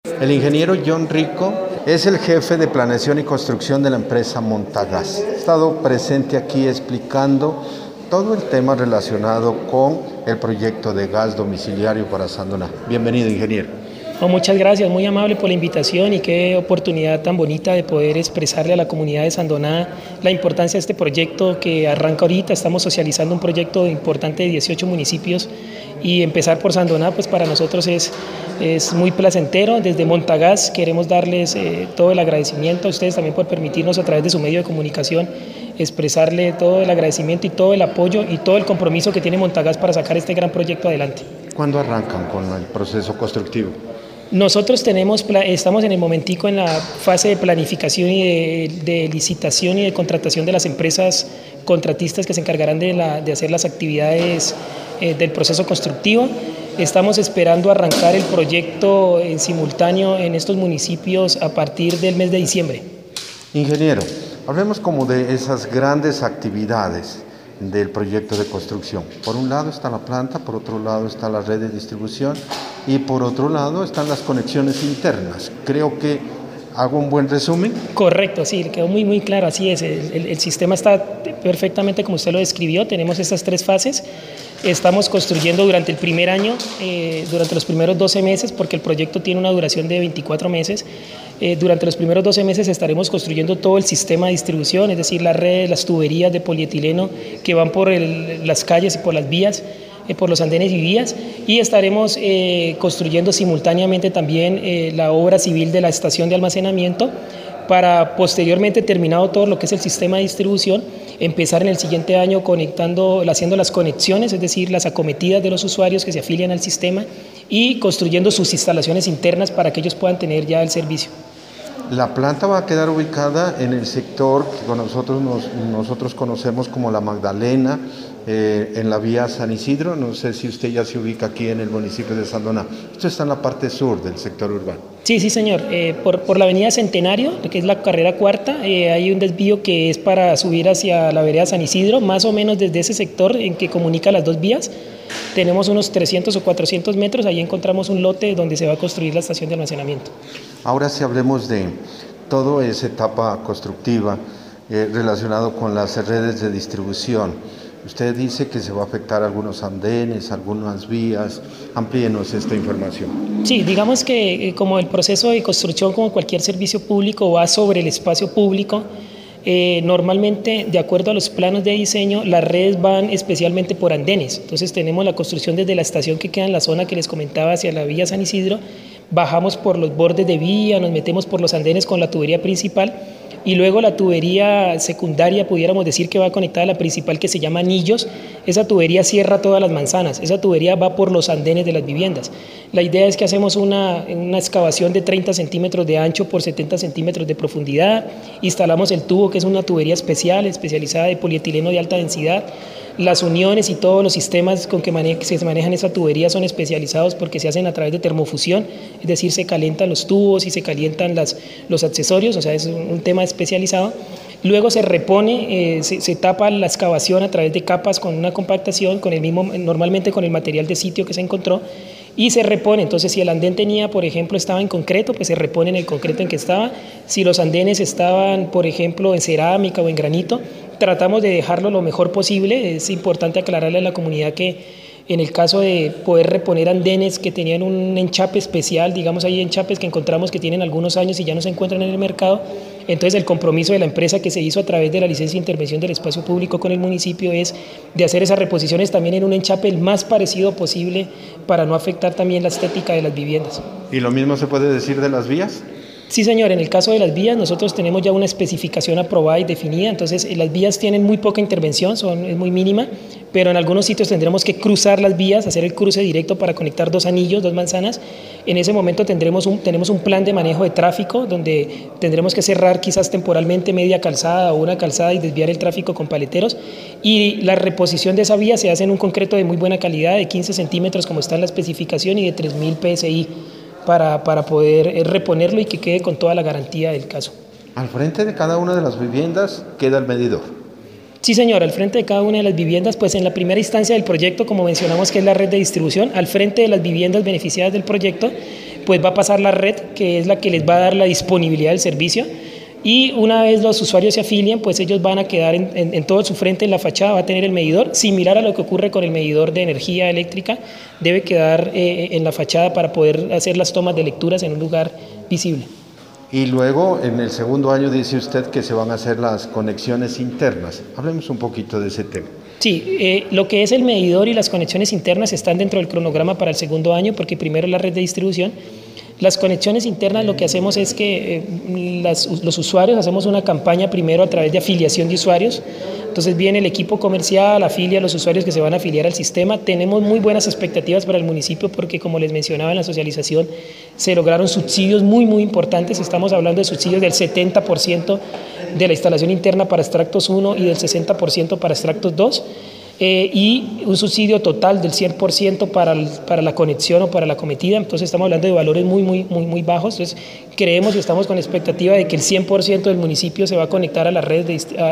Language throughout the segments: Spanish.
El ingeniero John Rico es el jefe de planeación y construcción de la empresa Montagás. Ha estado presente aquí explicando todo el tema relacionado con el proyecto de gas domiciliario para Sandoná. Bienvenido, ingeniero. Muchas gracias, muy amable por la invitación y qué oportunidad tan bonita de poder expresarle a la comunidad de Sandoná la importancia de este proyecto que arranca ahorita. Estamos socializando un proyecto importante de 18 municipios y empezar por Sandoná pues para nosotros es muy placentero. Desde Montagás queremos darles todo el agradecimiento a ustedes también por permitirnos a través de su medio de comunicación expresarle todo el agradecimiento y todo el apoyo y todo el compromiso que tiene Montagás para sacar este gran proyecto adelante. ¿Cuándo arrancan con el proceso constructivo? Nosotros estamos en el momentico en la fase de planificación y de licitación y de contratación de las empresas contratistas que se encargarán de hacer las actividades del proceso constructivo. Estamos esperando arrancar el proyecto en simultáneo en estos municipios a partir del mes de diciembre. Ingeniero, hablemos como de esas grandes actividades del proyecto de construcción. Por un lado está la planta, por otro lado está la red de distribución y por otro lado están las conexiones internas. Creo que hago un buen resumen. Correcto, sí, quedó muy claro, así es. El sistema está perfectamente como usted lo describió. Tenemos estas tres fases. Estamos construyendo durante el primer año, durante los primeros 12 meses, porque el proyecto tiene una duración de 24 meses. Durante los primeros 12 meses estaremos construyendo todo el sistema de distribución, es decir, las redes, las tuberías de polietileno que van por las calles y por las vías, por los andenes y vías, y estaremos construyendo simultáneamente también la obra civil de la estación de almacenamiento para posteriormente, terminado todo lo que es el sistema de distribución, empezar en el siguiente año haciendo las conexiones, es decir, las acometidas de los usuarios que se afilian al sistema y construyendo sus instalaciones internas para que ellos puedan tener ya el servicio. La planta va a quedar ubicada en el sector que nosotros conocemos como La Magdalena, en la vía San Isidro. No sé si usted ya se ubica aquí en el municipio de Sandoná. Esto está en la parte sur del sector urbano. Sí, señor. Por la avenida Centenario, que es la carrera cuarta, hay un desvío que es para subir hacia la vereda San Isidro, más o menos desde ese sector en que comunica las dos vías. Tenemos unos 300 o 400 metros, ahí encontramos un lote donde se va a construir la estación de almacenamiento. Ahora sí hablemos de toda esa etapa constructiva relacionado con las redes de distribución. Usted dice que se va a afectar algunos andenes, algunas vías. Amplíenos esta información. Sí, digamos que como el proceso de construcción, como cualquier servicio público, va sobre el espacio público. Normalmente, de acuerdo a los planos de diseño, las redes van especialmente por andenes. Entonces tenemos la construcción desde la estación que queda en la zona que les comentaba hacia la vía San Isidro, bajamos por los bordes de vía, nos metemos por los andenes con la tubería principal y luego la tubería secundaria, pudiéramos decir que va conectada a la principal, que se llama Anillos. Esa tubería cierra todas las manzanas, esa tubería va por los andenes de las viviendas. La idea es que hacemos una excavación de 30 centímetros de ancho por 70 centímetros de profundidad, instalamos el tubo, que es una tubería especializada de polietileno de alta densidad. Las uniones y todos los sistemas con que se manejan esa tubería son especializados porque se hacen a través de termofusión, es decir, se calientan los tubos y se calientan los accesorios, o sea, es un tema especializado. Luego se repone, se tapa la excavación a través de capas con una compactación, normalmente con el material de sitio que se encontró, y se repone. Entonces, si el andén estaba en concreto, pues se repone en el concreto en que estaba. Si los andenes estaban, por ejemplo, en cerámica o en granito, tratamos de dejarlo lo mejor posible. Es importante aclararle a la comunidad que en el caso de poder reponer andenes que tenían un enchape especial, digamos, hay enchapes que encontramos que tienen algunos años y ya no se encuentran en el mercado, entonces el compromiso de la empresa que se hizo a través de la licencia de intervención del espacio público con el municipio es de hacer esas reposiciones también en un enchape el más parecido posible para no afectar también la estética de las viviendas. ¿Y lo mismo se puede decir de las vías? Sí, señor, en el caso de las vías nosotros tenemos ya una especificación aprobada y definida, entonces las vías tienen muy poca intervención, es muy mínima, pero en algunos sitios tendremos que cruzar las vías, hacer el cruce directo para conectar dos anillos, dos manzanas. En ese momento tenemos un plan de manejo de tráfico donde tendremos que cerrar quizás temporalmente media calzada o una calzada y desviar el tráfico con paleteros, y la reposición de esa vía se hace en un concreto de muy buena calidad, de 15 centímetros como está en la especificación y de 3000 PSI. Para poder reponerlo y que quede con toda la garantía del caso. Al frente de cada una de las viviendas queda el medidor. Sí, señor, al frente de cada una de las viviendas, pues en la primera instancia del proyecto, como mencionamos que es la red de distribución, al frente de las viviendas beneficiadas del proyecto pues va a pasar la red, que es la que les va a dar la disponibilidad del servicio. Y una vez los usuarios se afilien, pues ellos van a quedar en todo su frente, en la fachada va a tener el medidor, similar a lo que ocurre con el medidor de energía eléctrica, debe quedar en la fachada para poder hacer las tomas de lecturas en un lugar visible. Y luego, en el segundo año, dice usted que se van a hacer las conexiones internas. Hablemos un poquito de ese tema. Sí, lo que es el medidor y las conexiones internas están dentro del cronograma para el segundo año, porque primero la red de distribución. Las conexiones internas, lo que hacemos es que los usuarios hacemos una campaña primero a través de afiliación de usuarios. Entonces viene el equipo comercial, afilia a los usuarios que se van a afiliar al sistema. Tenemos muy buenas expectativas para el municipio porque, como les mencionaba en la socialización, se lograron subsidios muy importantes. Estamos hablando de subsidios del 70% de la instalación interna para extractos 1 y del 60% para extractos 2. Y un subsidio total del 100% para la conexión o para la cometida. Entonces estamos hablando de valores muy bajos. Entonces creemos y estamos con expectativa de que el 100% del municipio se va a conectar a la red,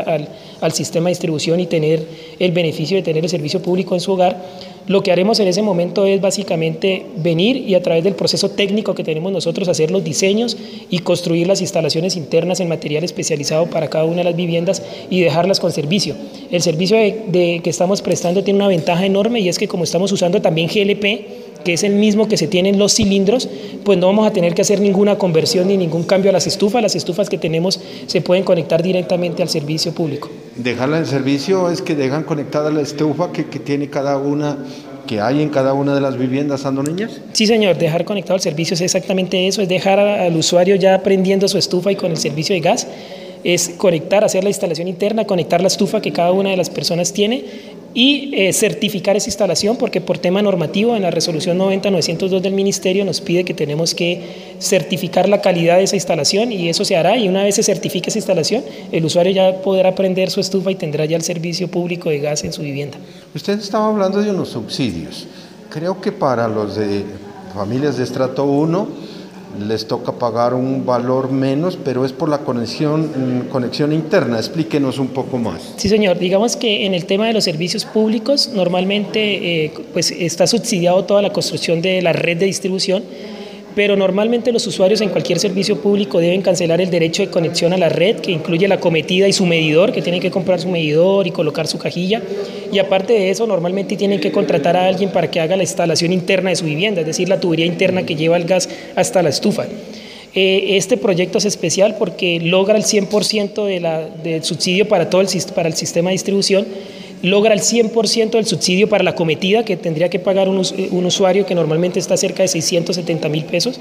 al sistema de distribución y tener el beneficio de tener el servicio público en su hogar. Lo que haremos en ese momento es básicamente venir y a través del proceso técnico que tenemos nosotros hacer los diseños y construir las instalaciones internas en material especializado para cada una de las viviendas y dejarlas con servicio. El servicio que estamos prestando tiene una ventaja enorme y es que como estamos usando también GLP, que es el mismo que se tiene en los cilindros, pues no vamos a tener que hacer ninguna conversión ni ningún cambio a las estufas que tenemos se pueden conectar directamente al servicio público. Dejarla en servicio es que dejan conectada la estufa que tiene cada una, que hay en cada una de las viviendas sandoneñas. Sí, señor, dejar conectado al servicio es exactamente eso, es dejar al usuario ya prendiendo su estufa y con el servicio de gas, es conectar, hacer la instalación interna, conectar la estufa que cada una de las personas tiene y certificar esa instalación, porque por tema normativo en la resolución 90-902 del Ministerio nos pide que tenemos que certificar la calidad de esa instalación y eso se hará, y una vez se certifique esa instalación, el usuario ya podrá prender su estufa y tendrá ya el servicio público de gas en su vivienda. Usted estaba hablando de unos subsidios. Creo que para los de familias de estrato 1 les toca pagar un valor menos, pero es por la conexión interna. Explíquenos un poco más. Sí, señor. Digamos que en el tema de los servicios públicos, normalmente pues está subsidiado toda la construcción de la red de distribución, pero normalmente los usuarios en cualquier servicio público deben cancelar el derecho de conexión a la red, que incluye la cometida y su medidor, que tienen que comprar su medidor y colocar su cajilla, y aparte de eso normalmente tienen que contratar a alguien para que haga la instalación interna de su vivienda, es decir, la tubería interna que lleva el gas hasta la estufa. Este proyecto es especial porque logra el 100% del subsidio para todo para el sistema de distribución, logra el 100% del subsidio para la cometida que tendría que pagar un usuario que normalmente está cerca de 670.000 pesos,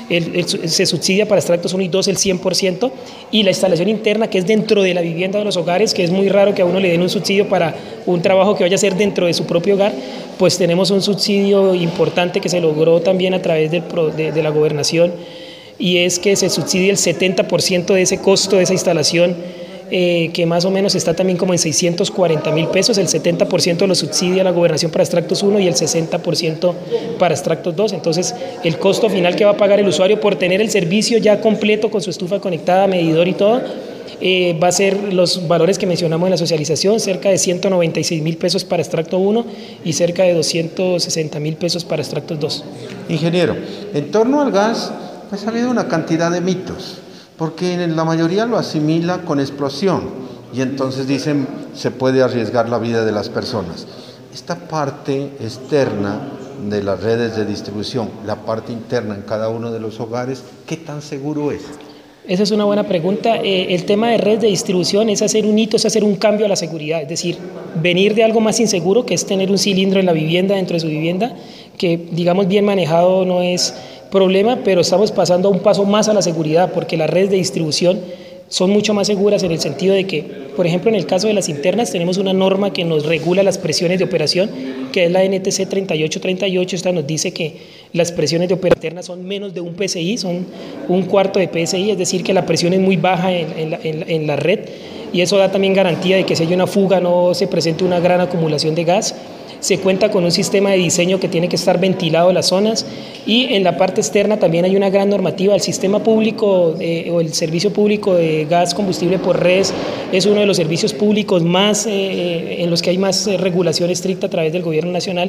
se subsidia para extractos 1 y 2 el 100%, y la instalación interna que es dentro de la vivienda de los hogares, que es muy raro que a uno le den un subsidio para un trabajo que vaya a hacer dentro de su propio hogar, pues tenemos un subsidio importante que se logró también a través de la gobernación, y es que se subsidia el 70% de ese costo de esa instalación, que más o menos está también como en 640.000 pesos, el 70% lo subsidia la gobernación para extractos 1 y el 60% para extractos 2, entonces el costo final que va a pagar el usuario por tener el servicio ya completo con su estufa conectada, medidor y todo, va a ser los valores que mencionamos en la socialización, cerca de 196.000 pesos para extracto 1 y cerca de 260.000 pesos para extractos 2. Ingeniero, en torno al gas, pues ha habido una cantidad de mitos, porque la mayoría lo asimila con explosión y entonces dicen se puede arriesgar la vida de las personas. Esta parte externa de las redes de distribución, la parte interna en cada uno de los hogares, ¿qué tan seguro es? Esa es una buena pregunta. El tema de red de distribución es hacer un hito, es hacer un cambio a la seguridad, es decir, venir de algo más inseguro, que es tener un cilindro en la vivienda, dentro de su vivienda, que digamos bien manejado no es problema, pero estamos pasando a un paso más a la seguridad, porque las redes de distribución son mucho más seguras en el sentido de que, por ejemplo, en el caso de las internas tenemos una norma que nos regula las presiones de operación, que es la NTC 3838, esta nos dice que las presiones de operación internas son menos de un PSI, son un cuarto de PSI, es decir, que la presión es muy baja en la red, y eso da también garantía de que si hay una fuga no se presente una gran acumulación de gas. Se cuenta con un sistema de diseño que tiene que estar ventilado las zonas, y en la parte externa también hay una gran normativa. El sistema público o el servicio público de gas combustible por redes es uno de los servicios públicos más en los que hay más regulación estricta a través del gobierno nacional.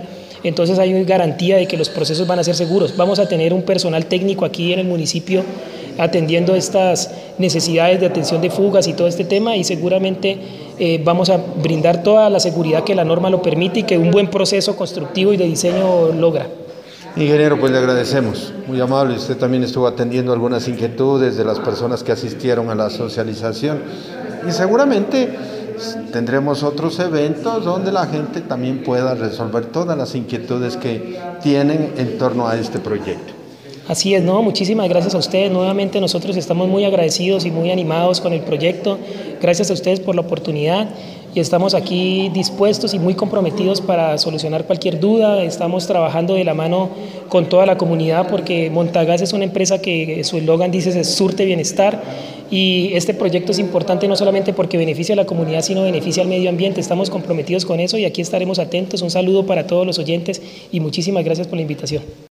entonces hay garantía de que los procesos van a ser seguros. Vamos a tener un personal técnico aquí en el municipio atendiendo estas necesidades de atención de fugas y todo este tema, y seguramente vamos a brindar toda la seguridad que la norma lo permite y que un buen proceso constructivo y de diseño logra. Ingeniero, pues le agradecemos, muy amable. Usted también estuvo atendiendo algunas inquietudes de las personas que asistieron a la socialización, y seguramente tendremos otros eventos donde la gente también pueda resolver todas las inquietudes que tienen en torno a este proyecto. Así es, ¿no? Muchísimas gracias a ustedes. Nuevamente nosotros estamos muy agradecidos y muy animados con el proyecto. Gracias a ustedes por la oportunidad y estamos aquí dispuestos y muy comprometidos para solucionar cualquier duda. Estamos trabajando de la mano con toda la comunidad porque Montagás es una empresa que su eslogan dice surte bienestar, y este proyecto es importante no solamente porque beneficia a la comunidad, sino beneficia al medio ambiente. Estamos comprometidos con eso y aquí estaremos atentos. Un saludo para todos los oyentes y muchísimas gracias por la invitación.